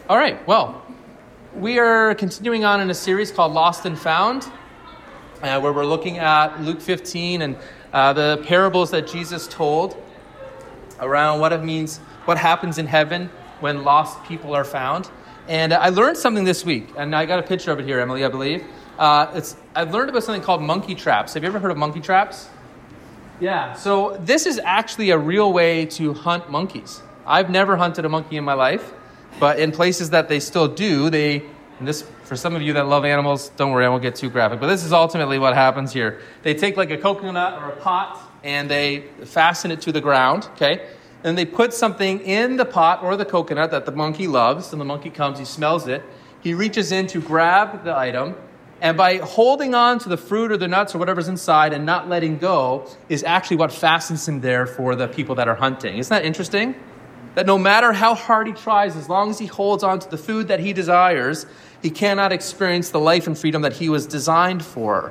All right, well, we are continuing on in a series called Lost and Found, where we're looking at Luke 15 and the parables that Jesus told around what it means, what happens in heaven when lost people are found. And I learned something this week, and I got a picture of it here, Emily, I believe. I've learned about something called monkey traps. Have you ever heard of monkey traps? Yeah, so this is actually a real way to hunt monkeys. I've never hunted a monkey in my life. But in places that they still do, and this, for some of you that love animals, don't worry, I won't get too graphic, but this is ultimately what happens here. They take like a coconut or a pot, and they fasten it to the ground, okay? And they put something in the pot or the coconut that the monkey loves, and the monkey comes, he smells it, he reaches in to grab the item, and by holding on to the fruit or the nuts or whatever's inside and not letting go is actually what fastens him there for the people that are hunting. Isn't that interesting? That no matter how hard he tries, as long as he holds on to the food that he desires, he cannot experience the life and freedom that he was designed for.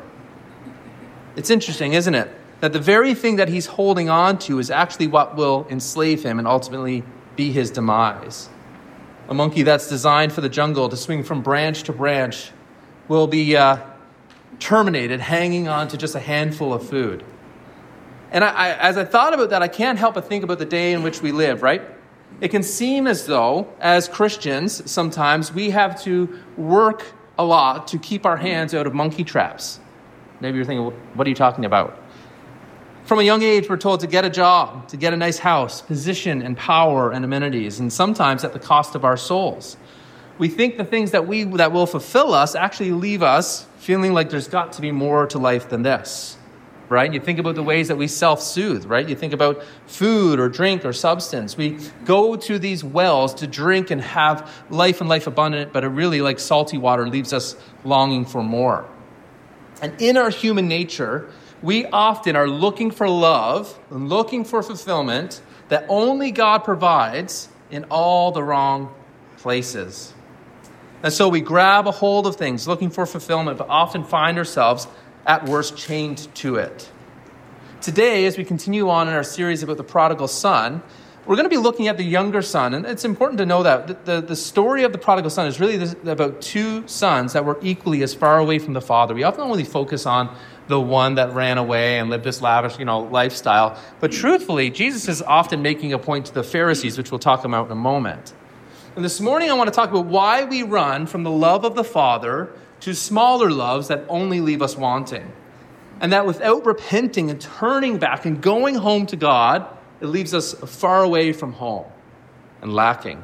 It's interesting, isn't it? That the very thing that he's holding on to is actually what will enslave him and ultimately be his demise. A monkey that's designed for the jungle to swing from branch to branch will be terminated hanging on to just a handful of food. And as I thought about that, I can't help but think about the day in which we live, right? It can seem as though, as Christians, sometimes we have to work a lot to keep our hands out of monkey traps. Maybe you're thinking, what are you talking about? From a young age, we're told to get a job, to get a nice house, position and power and amenities, and sometimes at the cost of our souls. We think the things that will fulfill us actually leave us feeling like there's got to be more to life than this. Right? You think about the ways that we self-soothe, right? You think about food or drink or substance. We go to these wells to drink and have life and life abundant, but it really, like salty water, leaves us longing for more. And in our human nature, we often are looking for love and looking for fulfillment that only God provides in all the wrong places. And so we grab a hold of things looking for fulfillment, but often find ourselves at worst chained to it. Today, as we continue on in our series about the prodigal son, we're going to be looking at the younger son. And it's important to know that the story of the prodigal son is really about two sons that were equally as far away from the father. We often only focus on the one that ran away and lived this lavish, lifestyle. But truthfully, Jesus is often making a point to the Pharisees, which we'll talk about in a moment. And this morning, I want to talk about why we run from the love of the Father to smaller loves that only leave us wanting. And that without repenting and turning back and going home to God, it leaves us far away from home and lacking.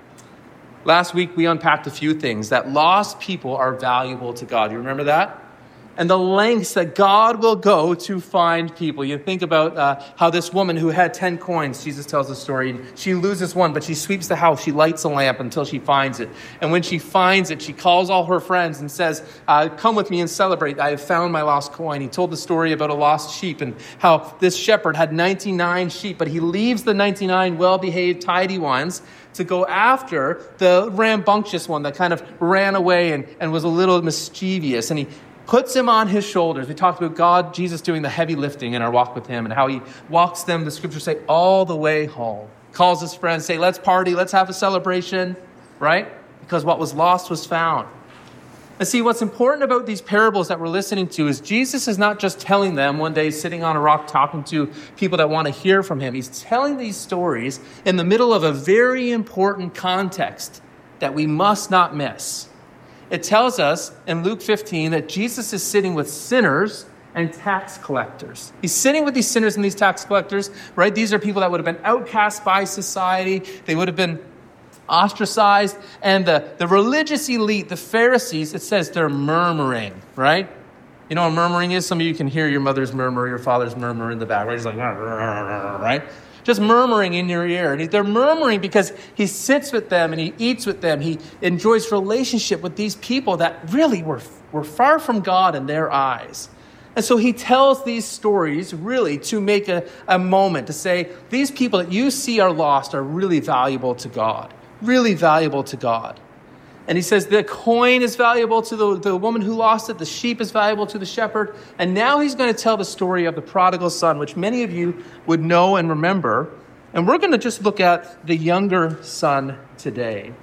Last week, we unpacked a few things, that lost people are valuable to God. You remember that? And the lengths that God will go to find people. You think about how this woman who had 10 coins, Jesus tells the story, she loses one, but she sweeps the house. She lights a lamp until she finds it. And when she finds it, she calls all her friends and says, come with me and celebrate. I have found my lost coin. He told the story about a lost sheep and how this shepherd had 99 sheep, but he leaves the 99 well-behaved, tidy ones to go after the rambunctious one that kind of ran away and was a little mischievous. And he puts him on his shoulders. We talked about God, Jesus doing the heavy lifting in our walk with him and how he walks them, the scriptures say, all the way home. Calls his friends, say, let's party, let's have a celebration, right? Because what was lost was found. And see, what's important about these parables that we're listening to is Jesus is not just telling them one day sitting on a rock talking to people that want to hear from him. He's telling these stories in the middle of a very important context that we must not miss. It tells us in Luke 15 that Jesus is sitting with sinners and tax collectors. He's sitting with these sinners and these tax collectors, right? These are people that would have been outcast by society. They would have been ostracized. And the religious elite, the Pharisees, it says they're murmuring, right? You know what murmuring is? Some of you can hear your mother's murmur, your father's murmur in the back, right? He's like, right? Just murmuring in your ear. And they're murmuring because he sits with them and he eats with them. He enjoys relationship with these people that really were far from God in their eyes. And so he tells these stories really to make a moment to say, these people that you see are lost are really valuable to God. Really valuable to God. And he says the coin is valuable to the woman who lost it. The sheep is valuable to the shepherd. And now he's going to tell the story of the prodigal son, which many of you would know and remember. And we're going to just look at the younger son today.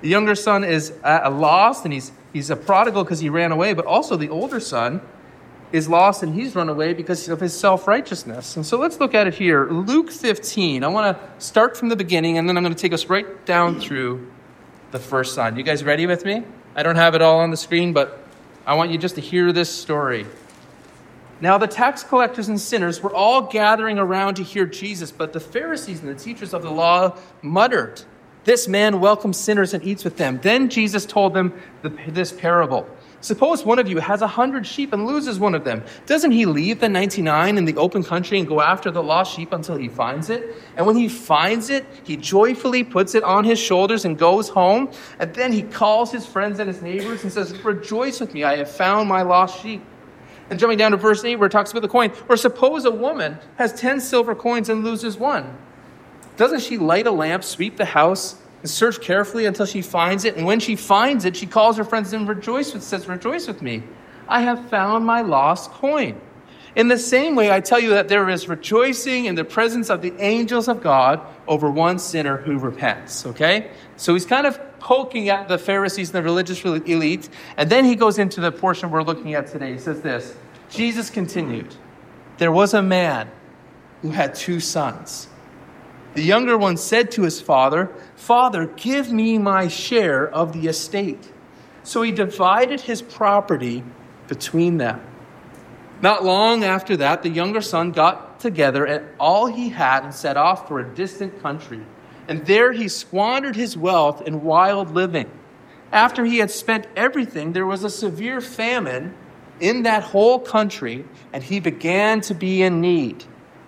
The younger son is lost, and he's a prodigal because he ran away, but also the older son is lost and he's run away because of his self-righteousness. And so let's look at it here. Luke 15. I want to start from the beginning, and then I'm going to take us right down through the first son. You guys ready with me? I don't have it all on the screen, but I want you just to hear this story. Now the tax collectors and sinners were all gathering around to hear Jesus, but the Pharisees and the teachers of the law muttered, "This man welcomes sinners and eats with them." Then Jesus told them this parable. "Suppose one of you has 100 sheep and loses one of them. Doesn't he leave the 99 in the open country and go after the lost sheep until he finds it? And when he finds it, he joyfully puts it on his shoulders and goes home. And then he calls his friends and his neighbors and says, 'Rejoice with me, I have found my lost sheep.'" And jumping down to verse 8 where it talks about the coin. "Or suppose a woman has 10 silver coins and loses one. Doesn't she light a lamp, sweep the house, and search carefully until she finds it? And when she finds it, she calls her friends and says, 'Rejoice with me, I have found my lost coin.' In the same way, I tell you that there is rejoicing in the presence of the angels of God over one sinner who repents." Okay? So he's kind of poking at the Pharisees and the religious elite. And then he goes into the portion we're looking at today. He says this, Jesus continued, "There was a man who had 2 sons. The younger one said to his father, 'Father, give me my share of the estate.' So he divided his property between them. Not long after that, the younger son got together all he had and set off for a distant country. And there he squandered his wealth in wild living. After he had spent everything, there was a severe famine in that whole country, and he began to be in need."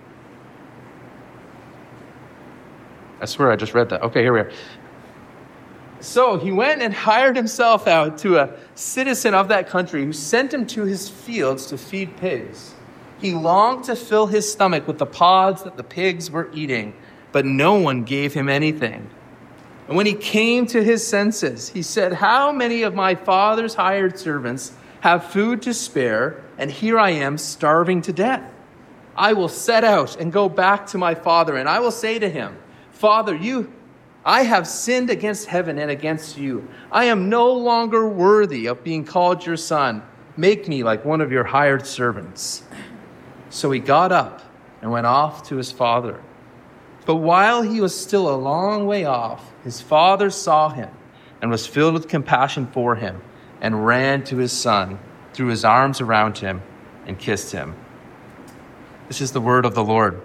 I swear I just read that. Okay, here we are. "So he went and hired himself out to a citizen of that country who sent him to his fields to feed pigs. He longed to fill his stomach with the pods that the pigs were eating, but no one gave him anything. And when he came to his senses, he said, 'How many of my father's hired servants have food to spare, and here I am starving to death? I will set out and go back to my father, and I will say to him, Father, I have sinned against heaven and against you. I am no longer worthy of being called your son. Make me like one of your hired servants.' So he got up and went off to his father. But while he was still a long way off, his father saw him and was filled with compassion for him and ran to his son, threw his arms around him, and kissed him." This is the word of the Lord.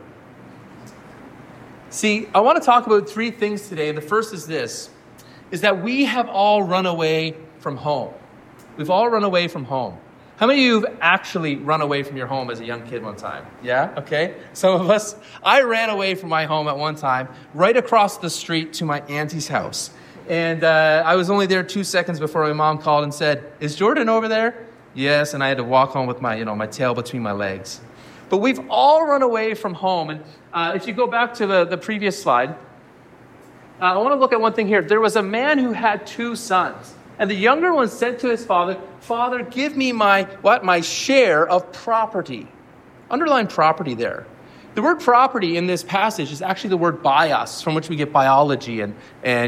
See, I want to talk about 3 things today. The first is this, is that we have all run away from home. We've all run away from home. How many of you have actually run away from your home as a young kid one time? Yeah? Okay. Some of us. I ran away from my home at one time, right across the street to my auntie's house. And I was only there 2 seconds before my mom called and said, "Is Jordan over there?" Yes, and I had to walk home with my tail between my legs. But we've all run away from home. And if you go back to the previous slide, I want to look at one thing here. There was a man who had 2 sons. And the younger one said to his father, "Father, give me my share of property." Underline property there. The word property in this passage is actually the word bios, from which we get biology and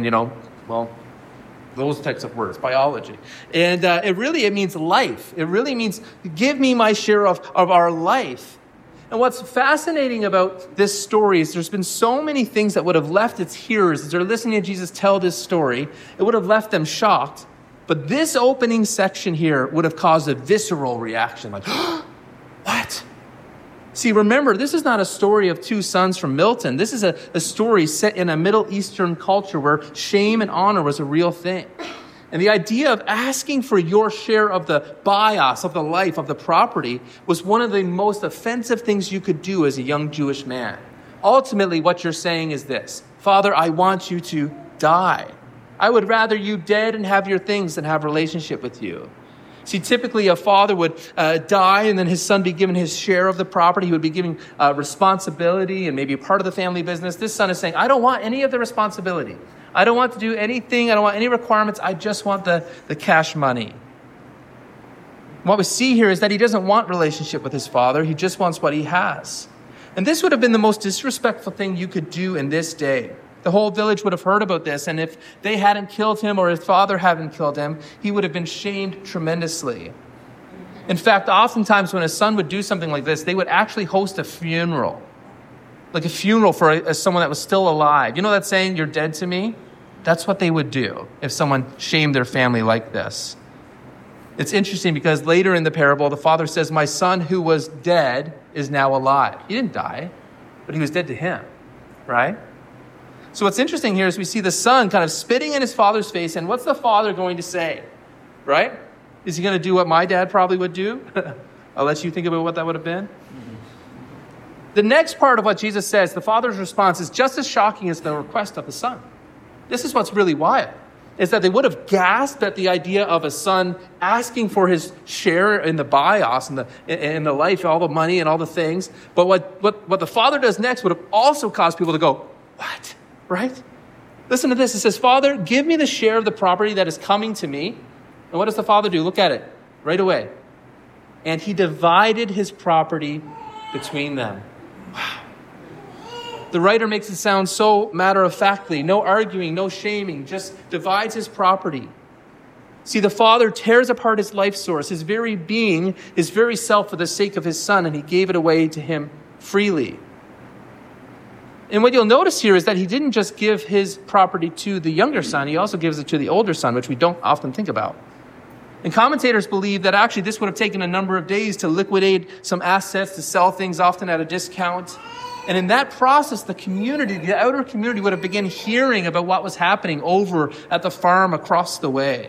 those types of words, biology. And it means life. It really means give me my share of our life. And what's fascinating about this story is there's been so many things that would have left its hearers, as they're listening to Jesus tell this story, it would have left them shocked. But this opening section here would have caused a visceral reaction, like, what? See, remember, this is not a story of 2 sons from Milton. This is a story set in a Middle Eastern culture where shame and honor was a real thing. And the idea of asking for your share of the bios, of the life, of the property, was one of the most offensive things you could do as a young Jewish man. Ultimately, what you're saying is this: Father, I want you to die. I would rather you dead and have your things than have a relationship with you. See, typically a father would die and then his son be given his share of the property. He would be given responsibility and maybe a part of the family business. This son is saying, I don't want any of the responsibility. I don't want to do anything. I don't want any requirements. I just want the cash money. What we see here is that he doesn't want relationship with his father. He just wants what he has. And this would have been the most disrespectful thing you could do in this day. The whole village would have heard about this, and if they hadn't killed him or his father hadn't killed him, he would have been shamed tremendously. In fact, oftentimes when a son would do something like this, they would actually host a funeral. Like a funeral for someone that was still alive. You know that saying, "You're dead to me"? That's what they would do if someone shamed their family like this. It's interesting because later in the parable, the father says, "My son who was dead is now alive." He didn't die, but he was dead to him, right? So what's interesting here is we see the son kind of spitting in his father's face, and what's the father going to say, right? Is he going to do what my dad probably would do? I'll let you think about what that would have been. The next part of what Jesus says, the father's response, is just as shocking as the request of the son. This is what's really wild, is that they would have gasped at the idea of a son asking for his share in the bios, in the life, all the money and all the things. But what the father does next would have also caused people to go, "What?" Right? Listen to this. It says, "Father, give me the share of the property that is coming to me." And what does the father do? Look at it right away. "And he divided his property between them." Wow. The writer makes it sound so matter-of-factly. No arguing, no shaming, just divides his property. See, the father tears apart his life source, his very being, his very self for the sake of his son, and he gave it away to him freely. And what you'll notice here is that he didn't just give his property to the younger son, he also gives it to the older son, which we don't often think about. And commentators believe that actually this would have taken a number of days to liquidate some assets, to sell things often at a discount. And in that process, the community, the outer community, would have begun hearing about what was happening over at the farm across the way.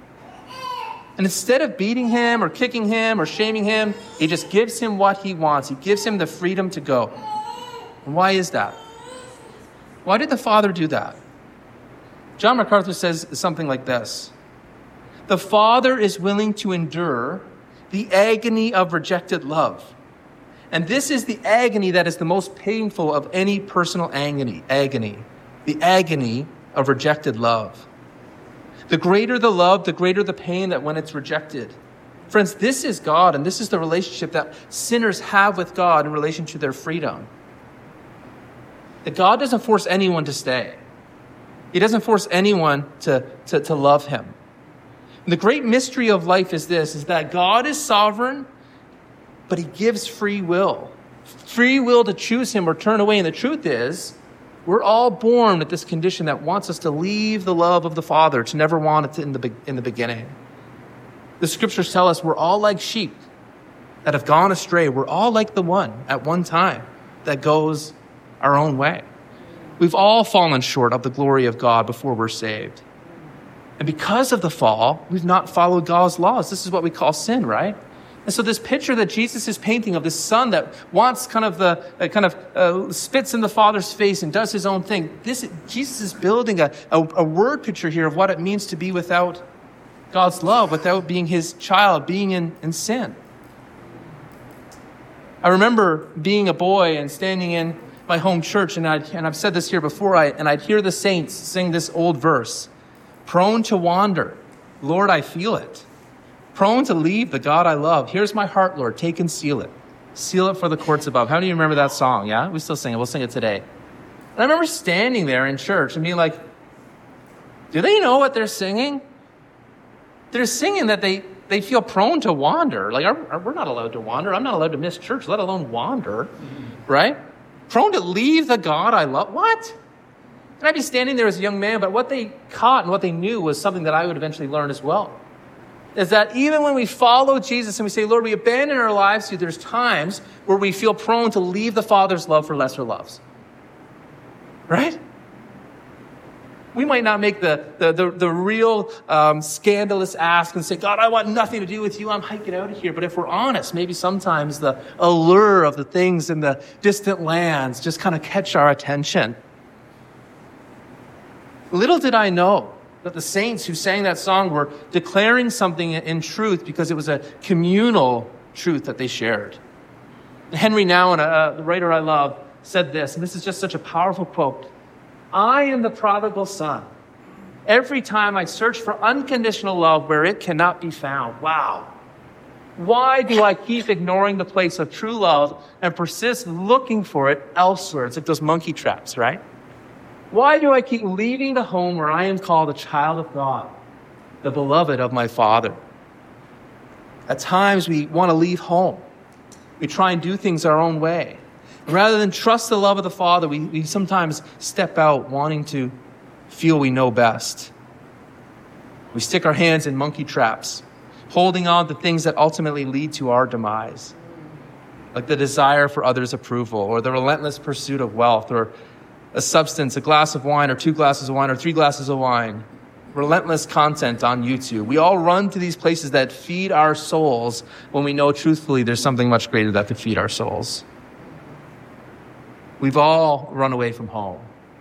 And instead of beating him or kicking him or shaming him, he just gives him what he wants. He gives him the freedom to go. And why is that? Why did the father do that? John MacArthur says something like this: "The father is willing to endure the agony of rejected love. And this is the agony that is the most painful of any personal agony. The agony of rejected love. The greater the love, the greater the pain that when it's rejected." Friends, this is God, and this is the relationship that sinners have with God in relation to their freedom. That God doesn't force anyone to stay. He doesn't force anyone to love him. And the great mystery of life is this, is that God is sovereign, but he gives free will. Free will to choose him or turn away. And the truth is, we're all born with this condition that wants us to leave the love of the Father, to never want it in the beginning. The scriptures tell us we're all like sheep that have gone astray. We're all like the one at one time that goes our own way. We've all fallen short of the glory of God before we're saved. And because of the fall, we've not followed God's laws. This is what we call sin, right? And so this picture that Jesus is painting of this son that wants spits in the father's face and does his own thing. Jesus is building a word picture here of what it means to be without God's love, without being his child, being in sin. I remember being a boy and standing in my home church, and I've said this here before, I'd hear the saints sing this old verse: "Prone to wander, Lord, I feel it. Prone to leave the God I love. Here's my heart, Lord, take and seal it. Seal it for the courts above." How many of you remember that song? Yeah, we still sing it. We'll sing it today. And I remember standing there in church and being like, do they know what they're singing? They're singing that they feel prone to wander. Like, we're not allowed to wander. I'm not allowed to miss church, let alone wander, right? Prone to leave the God I love. What? And I'd be standing there as a young man, but what they caught and what they knew was something that I would eventually learn as well. Is that even when we follow Jesus and we say, Lord, we abandon our lives to you, there's times where we feel prone to leave the Father's love for lesser loves. Right? We might not make the real scandalous ask and say, God, I want nothing to do with you. I'm hiking out of here. But if we're honest, maybe sometimes the allure of the things in the distant lands just kind of catch our attention. Little did I know that the saints who sang that song were declaring something in truth because it was a communal truth that they shared. Henry Nouwen, the writer I love, said this, and this is just such a powerful quote: I am the prodigal son. Every time I search for unconditional love where it cannot be found. Wow. Why do I keep ignoring the place of true love and persist looking for it elsewhere? It's like those monkey traps, right? Why do I keep leaving the home where I am called a child of God, the beloved of my Father? At times we want to leave home. We try and do things our own way. Rather than trust the love of the Father, we sometimes step out wanting to feel we know best. We stick our hands in monkey traps, holding on to things that ultimately lead to our demise, like the desire for others' approval, or the relentless pursuit of wealth, or a substance, a glass of wine, or 2 glasses of wine, or 3 glasses of wine, relentless content on YouTube. We all run to these places that feed our souls when we know truthfully there's something much greater that could feed our souls. We've all run away from home.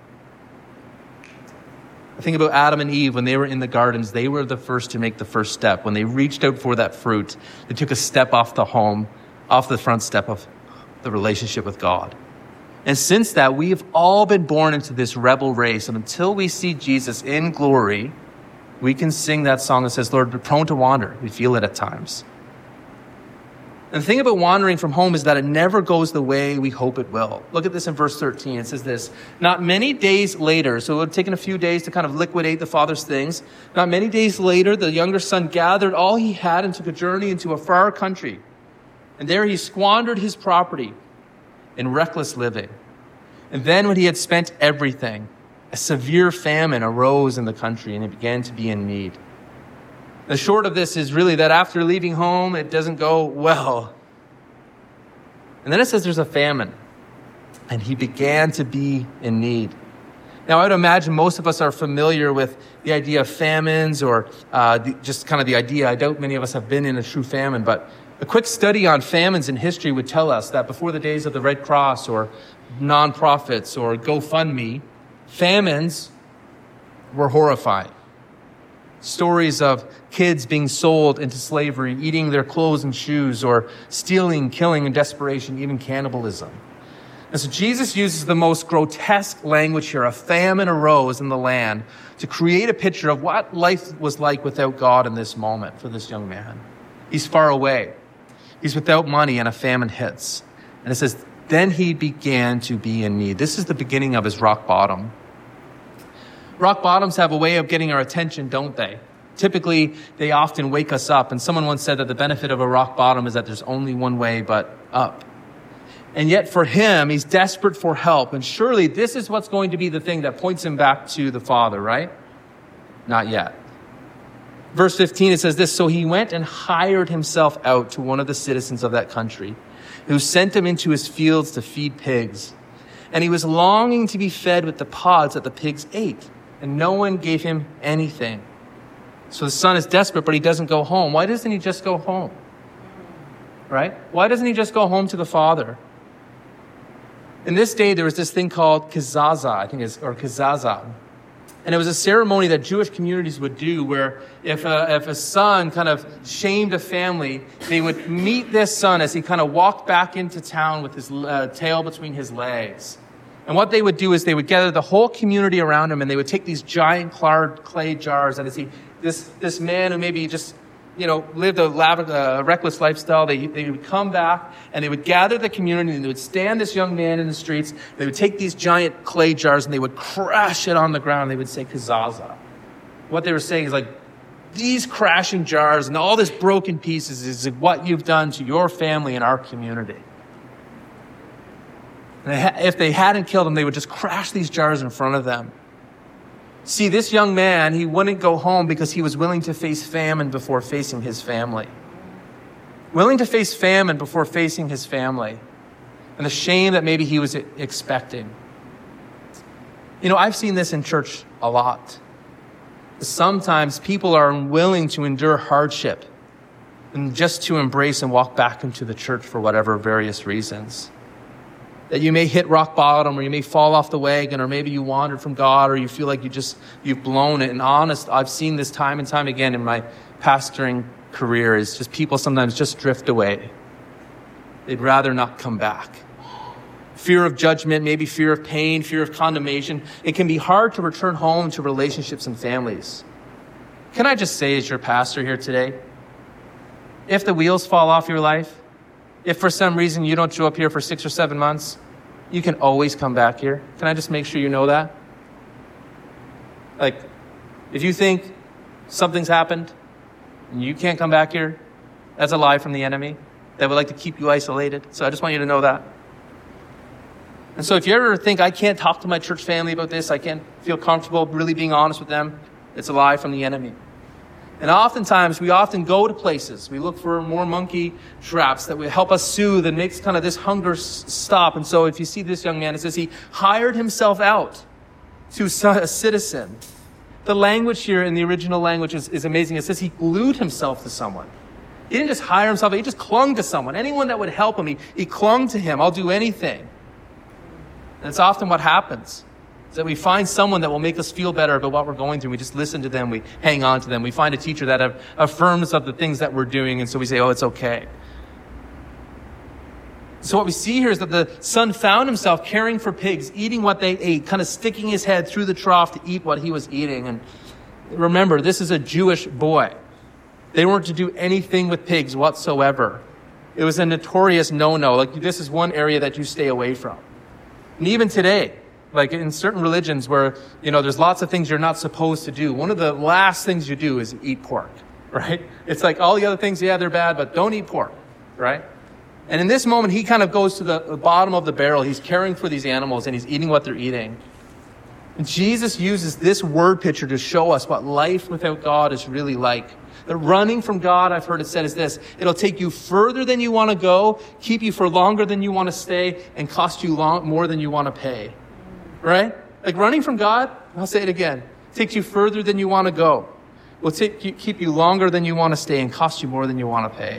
I think about Adam and Eve when they were in the gardens. They were the first to make the first step. When they reached out for that fruit, they took a step off the home, off the front step of the relationship with God. And since that, we have all been born into this rebel race. And until we see Jesus in glory, we can sing that song that says, Lord, we're prone to wander. We feel it at times. And the thing about wandering from home is that it never goes the way we hope it will. Look at this in verse 13. It says this, not many days later, so it had taken a few days to kind of liquidate the father's things. Not many days later, the younger son gathered all he had and took a journey into a far country. And there he squandered his property in reckless living. And then when he had spent everything, a severe famine arose in the country and he began to be in need. The short of this is really that after leaving home, it doesn't go well. And then it says there's a famine, and he began to be in need. Now, I would imagine most of us are familiar with the idea of famines or just kind of the idea. I doubt many of us have been in a true famine, but a quick study on famines in history would tell us that before the days of the Red Cross or nonprofits or GoFundMe, famines were horrifying. Stories of kids being sold into slavery, eating their clothes and shoes, or stealing, killing in desperation, even cannibalism. And so Jesus uses the most grotesque language here. A famine arose in the land to create a picture of what life was like without God in this moment for this young man. He's far away. He's without money and a famine hits. And it says, then he began to be in need. This is the beginning of his rock bottom. Rock bottoms have a way of getting our attention, don't they? Typically, they often wake us up. And someone once said that the benefit of a rock bottom is that there's only one way but up. And yet for him, he's desperate for help. And surely this is what's going to be the thing that points him back to the Father, right? Not yet. Verse 15, it says this, so he went and hired himself out to one of the citizens of that country, who sent him into his fields to feed pigs. And he was longing to be fed with the pods that the pigs ate, and no one gave him anything. So the son is desperate, but he doesn't go home. Why doesn't he just go home? Right? Why doesn't he just go home to the Father? In this day, there was this thing called kizaza, or kizaza. And it was a ceremony that Jewish communities would do where if a son kind of shamed a family, they would meet this son as he kind of walked back into town with his tail between his legs. And what they would do is they would gather the whole community around him and they would take these giant clay jars. And this man who maybe just, lived a reckless lifestyle, they would come back and they would gather the community and they would stand this young man in the streets. They would take these giant clay jars and they would crash it on the ground. They would say kizaza. What they were saying is like, these crashing jars and all this broken pieces is what you've done to your family and our community. And if they hadn't killed him, they would just crash these jars in front of them. See, this young man, he wouldn't go home because he was willing to face famine before facing his family. Willing to face famine before facing his family. And the shame that maybe he was expecting. I've seen this in church a lot. Sometimes people are unwilling to endure hardship and just to embrace and walk back into the church for whatever various reasons. That you may hit rock bottom, or you may fall off the wagon, or maybe you wandered from God, or you feel like you've blown it. And honest, I've seen this time and time again in my pastoring career, is just people sometimes just drift away. They'd rather not come back. Fear of judgment, maybe fear of pain, fear of condemnation. It can be hard to return home to relationships and families. Can I just say, as your pastor here today, if the wheels fall off your life, if for some reason you don't show up here for 6 or 7 months, you can always come back here. Can I just make sure you know that? Like, if you think something's happened and you can't come back here, that's a lie from the enemy that would like to keep you isolated. So I just want you to know that. And so if you ever think, I can't talk to my church family about this, I can't feel comfortable really being honest with them, it's a lie from the enemy. And oftentimes, we often go to places. We look for more monkey traps that will help us soothe and makes kind of this hunger stop. And so if you see this young man, it says he hired himself out to a citizen. The language here in the original language is amazing. It says he glued himself to someone. He didn't just hire himself, he just clung to someone. Anyone that would help him, he clung to him. I'll do anything. And it's often what happens. Is that we find someone that will make us feel better about what we're going through. We just listen to them. We hang on to them. We find a teacher that affirms of the things that we're doing. And so we say, oh, it's okay. So what we see here is that the son found himself caring for pigs, eating what they ate, kind of sticking his head through the trough to eat what he was eating. And remember, this is a Jewish boy. They weren't to do anything with pigs whatsoever. It was a notorious no-no. Like, this is one area that you stay away from. And even today, like in certain religions where, there's lots of things you're not supposed to do. One of the last things you do is eat pork, right? It's like all the other things, yeah, they're bad, but don't eat pork, right? And in this moment, he kind of goes to the bottom of the barrel. He's caring for these animals and he's eating what they're eating. And Jesus uses this word picture to show us what life without God is really like. That running from God, I've heard it said, is this. It'll take you further than you want to go, keep you for longer than you want to stay, and cost you more than you want to pay. Right? Like running from God, I'll say it again, takes you further than you want to go. Will keep you longer than you want to stay and cost you more than you want to pay.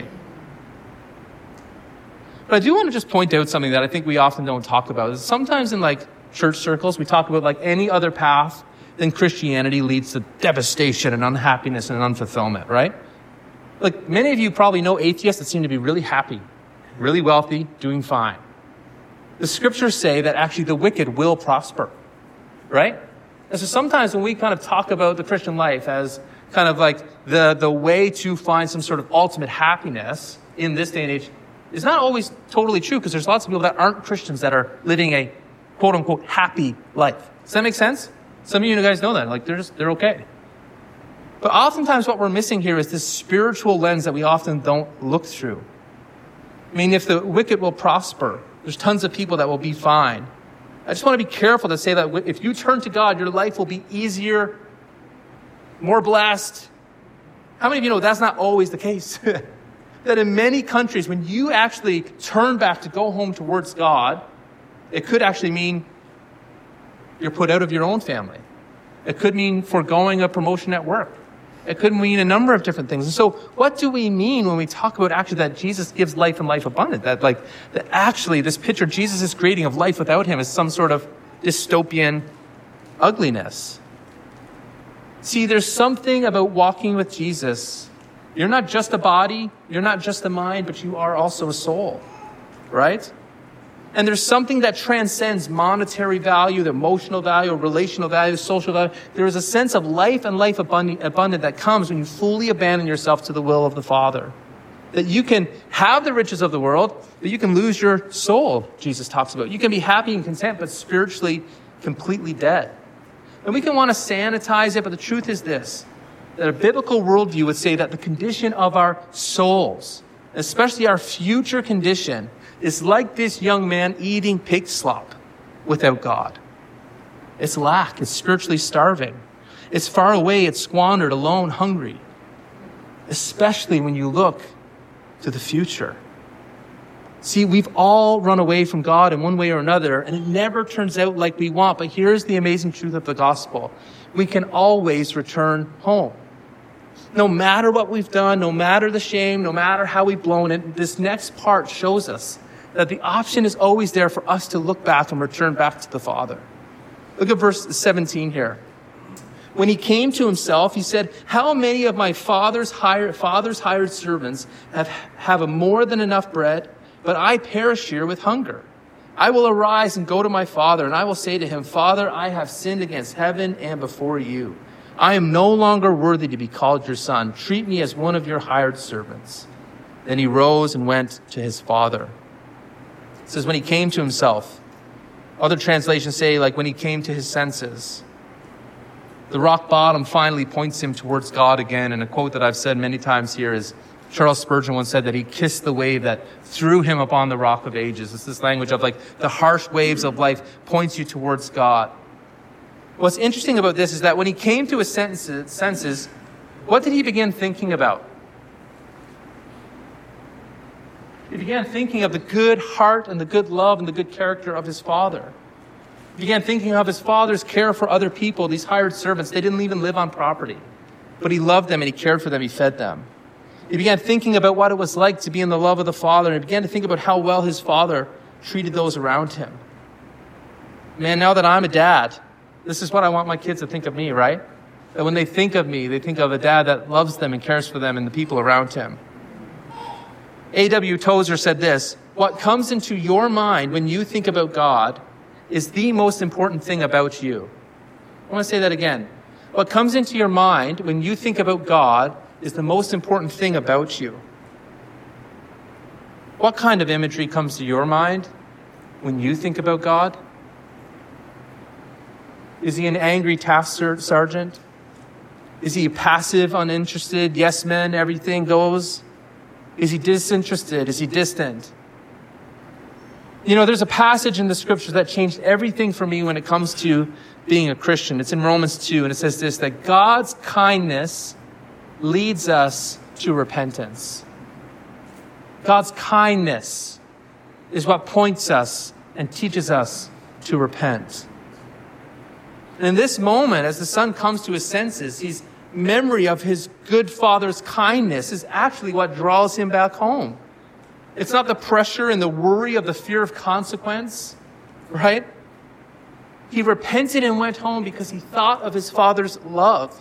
But I do want to just point out something that I think we often don't talk about. Is sometimes in like church circles, we talk about like any other path than Christianity leads to devastation and unhappiness and unfulfillment, right? Like many of you probably know atheists that seem to be really happy, really wealthy, doing fine. The scriptures say that actually the wicked will prosper, right? And so sometimes when we kind of talk about the Christian life as kind of like the way to find some sort of ultimate happiness in this day and age, is not always totally true because there's lots of people that aren't Christians that are living a quote unquote happy life. Does that make sense? Some of you guys know that. Like they're okay. But oftentimes what we're missing here is this spiritual lens that we often don't look through. I mean, if the wicked will prosper, there's tons of people that will be fine. I just want to be careful to say that if you turn to God, your life will be easier, more blessed. How many of you know that's not always the case? That in many countries, when you actually turn back to go home towards God, it could actually mean you're put out of your own family. It could mean foregoing a promotion at work. It could mean a number of different things. And so what do we mean when we talk about actually that Jesus gives life and life abundant? That actually this picture Jesus is creating of life without him is some sort of dystopian ugliness. See, there's something about walking with Jesus. You're not just a body, you're not just a mind, but you are also a soul, right? And there's something that transcends monetary value, the emotional value, relational value, social value. There is a sense of life and life abundant that comes when you fully abandon yourself to the will of the Father. That you can have the riches of the world, but you can lose your soul, Jesus talks about. You can be happy and content, but spiritually completely dead. And we can want to sanitize it, but the truth is this, that a biblical worldview would say that the condition of our souls, especially our future condition, is like this young man eating pig slop without God. It's lack. It's spiritually starving. It's far away. It's squandered, alone, hungry. Especially when you look to the future. See, we've all run away from God in one way or another, and it never turns out like we want. But here's the amazing truth of the gospel. We can always return home. No matter what we've done, no matter the shame, no matter how we've blown it, this next part shows us that the option is always there for us to look back and return back to the Father. Look at verse 17 here. When he came to himself, he said, how many of my father's hired servants have more than enough bread, but I perish here with hunger? I will arise and go to my father, and I will say to him, Father, I have sinned against heaven and before you. I am no longer worthy to be called your son. Treat me as one of your hired servants. Then he rose and went to his father. It says when he came to himself. Other translations say like when he came to his senses. The rock bottom finally points him towards God again. And a quote that I've said many times here is Charles Spurgeon once said that he kissed the wave that threw him upon the rock of ages. It's this language of like the harsh waves of life points you towards God. What's interesting about this is that when he came to his senses, what did he begin thinking about? He began thinking of the good heart and the good love and the good character of his father. He began thinking of his father's care for other people, these hired servants. They didn't even live on property, but he loved them and he cared for them. He fed them. He began thinking about what it was like to be in the love of the Father, and he began to think about how well his father treated those around him. Man, now that I'm a dad, this is what I want my kids to think of me, right? That when they think of me, they think of a dad that loves them and cares for them and the people around him. A.W. Tozer said this, "What comes into your mind when you think about God is the most important thing about you." I want to say that again. What comes into your mind when you think about God is the most important thing about you. What kind of imagery comes to your mind when you think about God? Is he an angry task sergeant? Is he passive, uninterested, yes men, everything goes? Is he disinterested? Is he distant? You know, there's a passage in the scriptures that changed everything for me when it comes to being a Christian. It's in Romans 2, and it says this, that God's kindness leads us to repentance. God's kindness is what points us and teaches us to repent. And in this moment, as the son comes to his senses, his memory of his good father's kindness is actually what draws him back home. It's not the pressure and the worry of the fear of consequence, right? He repented and went home because he thought of his father's love.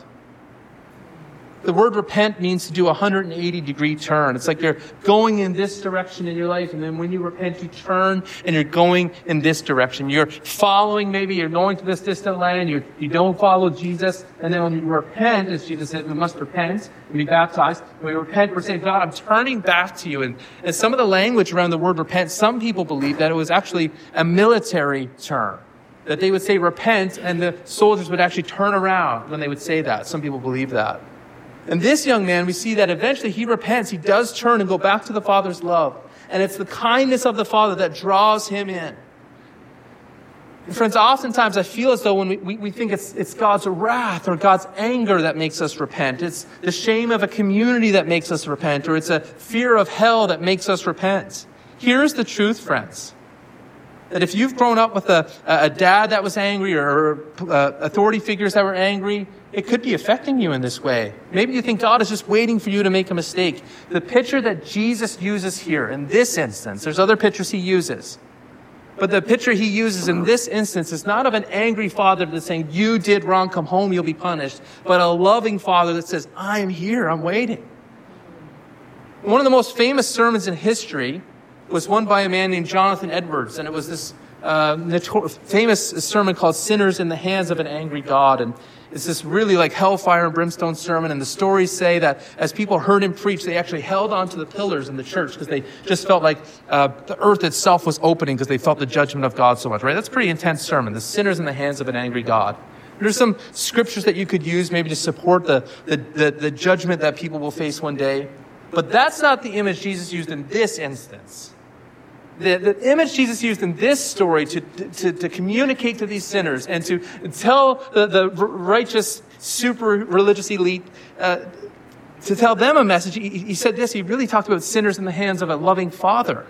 The word repent means to do a 180-degree turn. It's like you're going in this direction in your life, and then when you repent, you turn and you're going in this direction. You're following, maybe you're going to this distant land, you don't follow Jesus, and then when you repent, as Jesus said, we must repent and be baptized. When we repent, we're saying, God, I'm turning back to you. And some of the language around the word repent, some people believe that it was actually a military term. That they would say repent, and the soldiers would actually turn around when they would say that. Some people believe that. And this young man, we see that eventually he repents. He does turn and go back to the Father's love. And it's the kindness of the Father that draws him in. And friends, oftentimes I feel as though when we think it's God's wrath or God's anger that makes us repent. It's the shame of a community that makes us repent. Or it's a fear of hell that makes us repent. Here's the truth, friends. That if you've grown up with a dad that was angry or authority figures that were angry, it could be affecting you in this way. Maybe you think God is just waiting for you to make a mistake. The picture that Jesus uses here in this instance, there's other pictures he uses, but the picture he uses in this instance is not of an angry father that's saying, you did wrong, come home, you'll be punished, but a loving father that says, I am here, I'm waiting. One of the most famous sermons in history was one by a man named Jonathan Edwards, and it was this famous sermon called Sinners in the Hands of an Angry God. And it's this really like hellfire and brimstone sermon, and the stories say that as people heard him preach, they actually held onto the pillars in the church because they just felt like the earth itself was opening because they felt the judgment of God so much, right? That's a pretty intense sermon, the sinners in the hands of an angry God. There's some scriptures that you could use maybe to support the judgment that people will face one day. But that's not the image Jesus used in this instance. The image Jesus used in this story to communicate to these sinners and to tell the righteous, super religious elite, to tell them a message, he said this, he really talked about sinners in the hands of a loving father.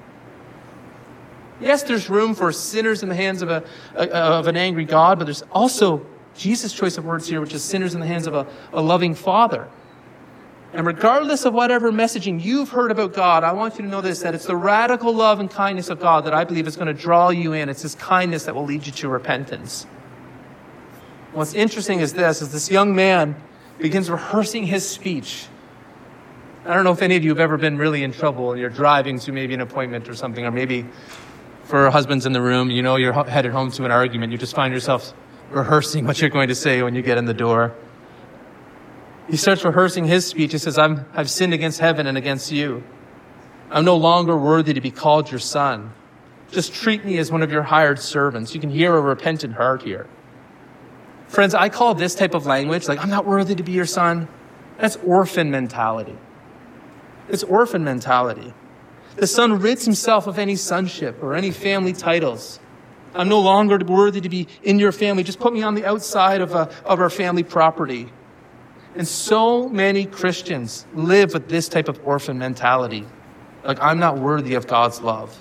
Yes, there's room for sinners in the hands of an angry God, but there's also Jesus' choice of words here, which is sinners in the hands of a loving father. And regardless of whatever messaging you've heard about God, I want you to know this, that it's the radical love and kindness of God that I believe is going to draw you in. It's His kindness that will lead you to repentance. What's interesting is this young man begins rehearsing his speech. I don't know if any of you have ever been really in trouble and you're driving to maybe an appointment or something, or maybe for husbands in the room, you know you're headed home to an argument. You just find yourself rehearsing what you're going to say when you get in the door. He starts rehearsing his speech. He says, I've sinned against heaven and against you. I'm no longer worthy to be called your son. Just treat me as one of your hired servants. You can hear a repentant heart here. Friends, I call this type of language, like, I'm not worthy to be your son. That's orphan mentality. It's orphan mentality. The son rids himself of any sonship or any family titles. I'm no longer worthy to be in your family. Just put me on the outside of our family property. And so many Christians live with this type of orphan mentality. Like, I'm not worthy of God's love.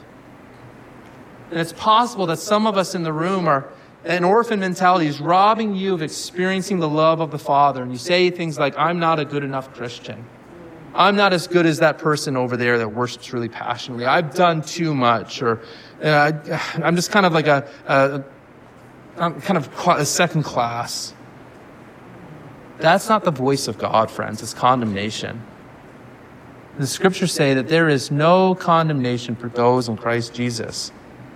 And it's possible that some of us in the room an orphan mentality is robbing you of experiencing the love of the Father. And you say things like, I'm not a good enough Christian. I'm not as good as that person over there that worships really passionately. I've done too much. Or I'm just kind of like I'm kind of a second class. That's not the voice of God, friends. It's condemnation. The scriptures say that there is no condemnation for those in Christ Jesus.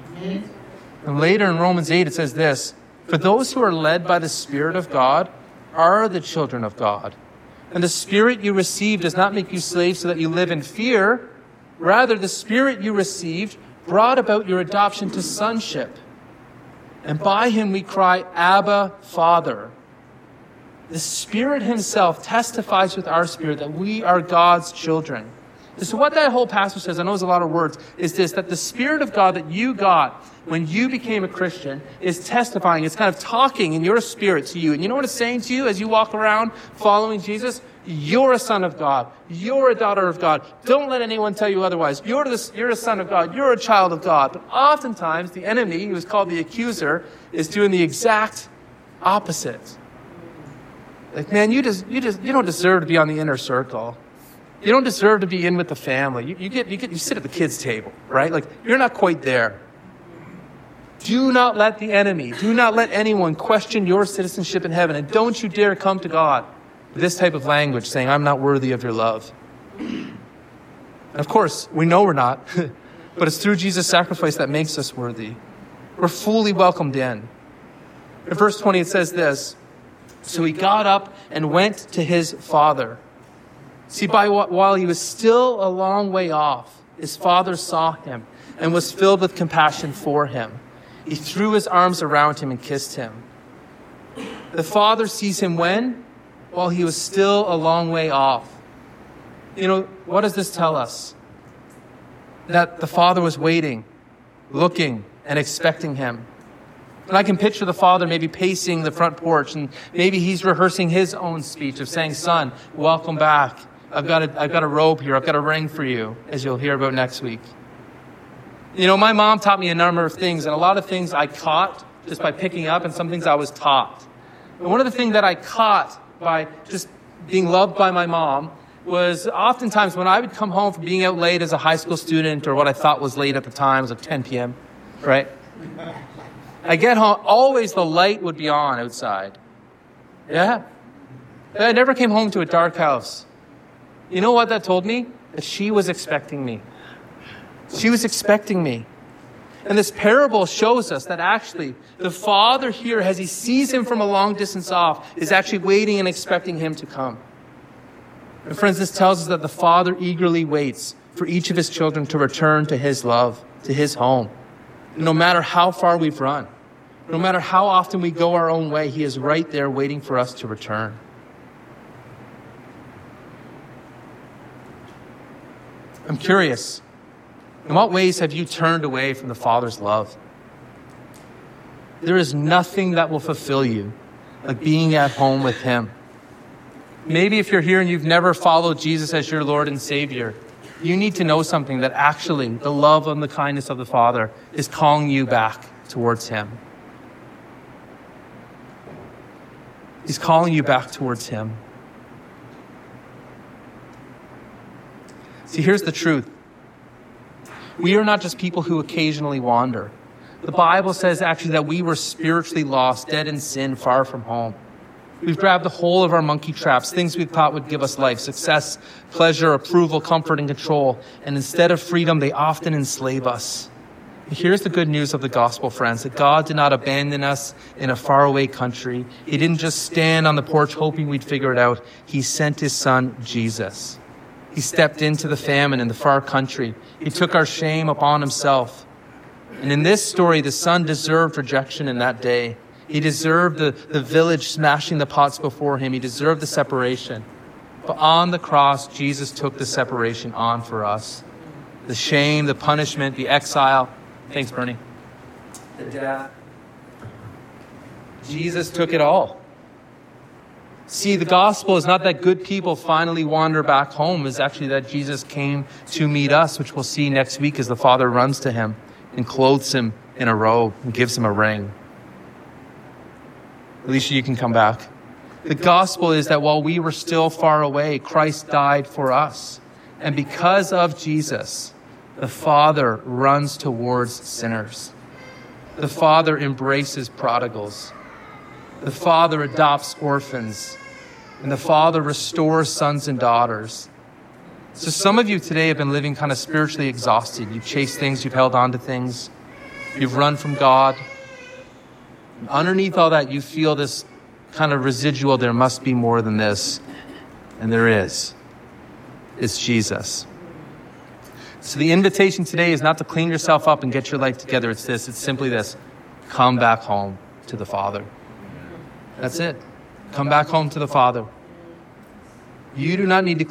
And later in Romans 8, it says this, for those who are led by the Spirit of God are the children of God. And the Spirit you received does not make you slaves so that you live in fear. Rather, the Spirit you received brought about your adoption to sonship. And by him we cry, Abba, Father. The Spirit himself testifies with our spirit that we are God's children. So what that whole passage says, I know it's a lot of words, is this, that the Spirit of God that you got when you became a Christian is testifying. It's kind of talking in your spirit to you. And you know what it's saying to you as you walk around following Jesus? You're a son of God. You're a daughter of God. Don't let anyone tell you otherwise. You're a son of God. You're a child of God. But oftentimes the enemy, who is called the accuser, is doing the exact opposite. Like, man, you don't deserve to be on the inner circle. You don't deserve to be in with the family. You sit at the kids' table, right? Like, you're not quite there. Do not let the enemy, do not let anyone question your citizenship in heaven. And don't you dare come to God with this type of language saying, I'm not worthy of your love. And of course, we know we're not, but it's through Jesus' sacrifice that makes us worthy. We're fully welcomed in. In verse 20, it says this, so he got up and went to his father. See, while he was still a long way off, his father saw him and was filled with compassion for him. He threw his arms around him and kissed him. The father sees him when? While he was still a long way off. You know, what does this tell us? That the father was waiting, looking, and expecting him. And I can picture the father maybe pacing the front porch, and maybe he's rehearsing his own speech of saying, son, welcome back. I've got a robe here. I've got a ring for you, as you'll hear about next week. You know, my mom taught me a number of things, and a lot of things I caught just by picking up, and some things I was taught. And one of the things that I caught by just being loved by my mom was oftentimes when I would come home from being out late as a high school student, or what I thought was late at the time, it was like 10 p.m., right? I get home, always the light would be on outside. Yeah. I never came home to a dark house. You know what that told me? That she was expecting me. She was expecting me. And this parable shows us that actually the father here, as he sees him from a long distance off, is actually waiting and expecting him to come. And friends, this tells us that the father eagerly waits for each of his children to return to his love, to his home. And no matter how far we've run, no matter how often we go our own way, he is right there waiting for us to return. I'm curious, in what ways have you turned away from the Father's love? There is nothing that will fulfill you like being at home with him. Maybe if you're here and you've never followed Jesus as your Lord and Savior, you need to know something, that actually the love and the kindness of the Father is calling you back towards him. He's calling you back towards him. See, here's the truth. We are not just people who occasionally wander. The Bible says actually that we were spiritually lost, dead in sin, far from home. We've grabbed the whole of our monkey traps, things we thought would give us life, success, pleasure, approval, comfort, and control. And instead of freedom, they often enslave us. Here's the good news of the gospel, friends, that God did not abandon us in a faraway country. He didn't just stand on the porch hoping we'd figure it out. He sent his son, Jesus. He stepped into the famine in the far country. He took our shame upon himself. And in this story, the son deserved rejection in that day. He deserved the village smashing the pots before him. He deserved the separation. But on the cross, Jesus took the separation on for us. The shame, the punishment, the exile. Thanks, Bernie. The death. Jesus took it all. See, the gospel is not that good people finally wander back home. It's actually that Jesus came to meet us, which we'll see next week as the Father runs to him and clothes him in a robe and gives him a ring. Alicia, you can come back. The gospel is that while we were still far away, Christ died for us. And because of Jesus, the Father runs towards sinners. The Father embraces prodigals. The Father adopts orphans. And the Father restores sons and daughters. So some of you today have been living kind of spiritually exhausted. You've chased things, you've held on to things. You've run from God. And underneath all that, you feel this kind of residual, there must be more than this. And there is. It's Jesus. So the invitation today is not to clean yourself up and get your life together. It's this. It's simply this. Come back home to the Father. That's it. Come back home to the Father. You do not need to